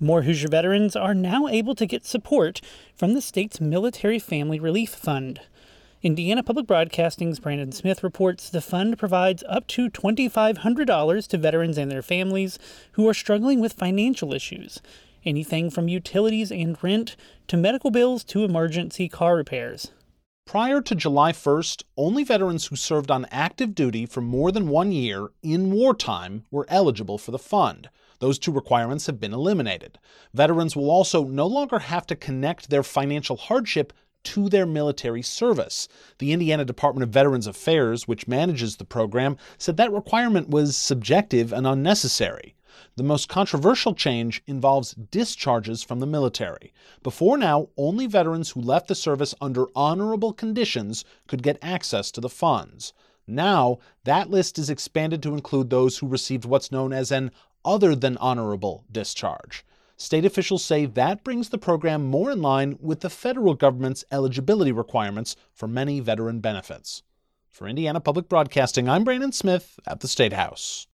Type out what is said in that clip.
More Hoosier veterans are now able to get support from the state's Military Family Relief Fund. Indiana Public Broadcasting's Brandon Smith reports the fund provides up to $2,500 to veterans and their families who are struggling with financial issues, anything from utilities and rent to medical bills to emergency car repairs. Prior to July 1st, only veterans who served on active duty for more than 1 year in wartime were eligible for the fund. Those two requirements have been eliminated. Veterans will also no longer have to connect their financial hardship to their military service. The Indiana Department of Veterans Affairs, which manages the program, said that requirement was subjective and unnecessary. The most controversial change involves discharges from the military. Before now, only veterans who left the service under honorable conditions could get access to the funds. Now, that list is expanded to include those who received what's known as an other than honorable discharge. State officials say that brings the program more in line with the federal government's eligibility requirements for many veteran benefits. For Indiana Public Broadcasting, I'm Brandon Smith at the State House.